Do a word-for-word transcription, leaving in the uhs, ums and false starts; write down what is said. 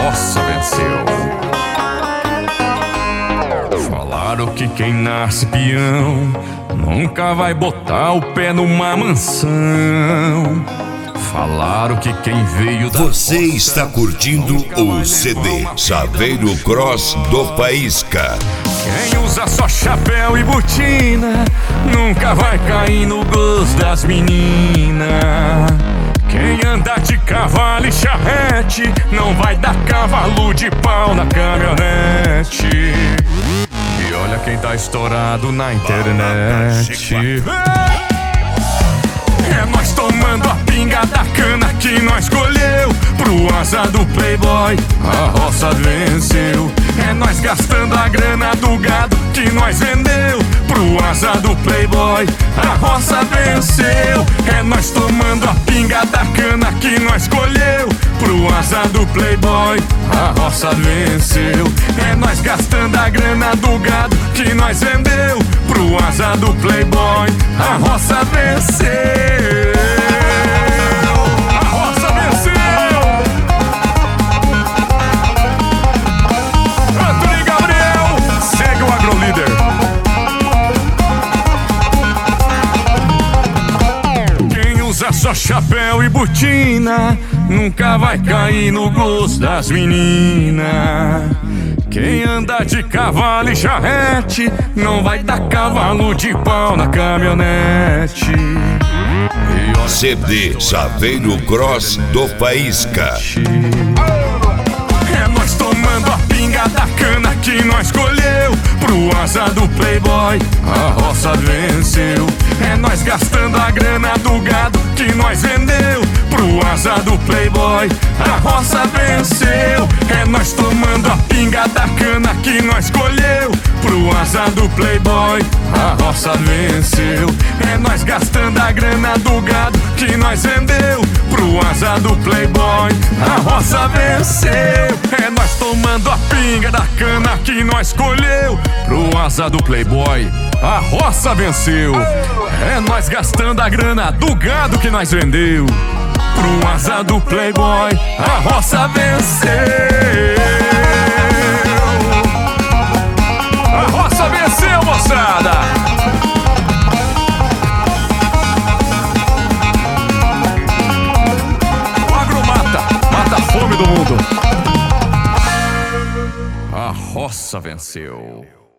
roça venceu. Falaram que quem nasce peão nunca vai botar o pé numa mansão. Falaram que quem veio da Você está curtindo o C D Chaveiro Cross do Faísca. Quem usa só chapéu e botina nunca vai cair no gosto das meninas. Quem anda de cavalo e charrete não vai dar cavalo de pau na caminhonete. E olha quem tá estourado na internet. É nós tomando a pinga da cana que nós colheu. Pro asa do playboy a roça venceu. É nós gastando a grana do gado que nós vendeu. Pro asa do playboy a roça venceu. É nós tomando a pinga da cana que nós colheu. Pro asa do playboy a roça venceu. É nós gastando a grana do gado que nós vendeu. Pro asa do playboy a roça venceu. A roça venceu. Antônio Gabriel, segue o AgroLíder. Quem usa só chapéu e botina nunca vai cair no gosto das meninas. Quem anda de cavalo e charrete não vai dar cavalo de pau na caminhonete. C D Chaveiro Cross do Faísca. É nós tomando a pinga da cana que nós colheu. Pro asa do playboy a roça venceu. É nós gastando a grana do gado que nós vendeu. Pro asa do playboy a roça venceu. É nós tomando a pinga da cana que nós colheu. Pro asa do playboy a roça venceu. É nós gastando a grana do gado que nós vendeu. Pro asa do playboy a roça venceu. É nós tomando a pinga da cana que nós colheu. Pro asa do playboy a roça venceu. É nós gastando a grana do gado que nós vendeu. Pro asa do playboy a roça venceu. A roça venceu, moçada. O agro mata, mata a fome do mundo. A roça venceu.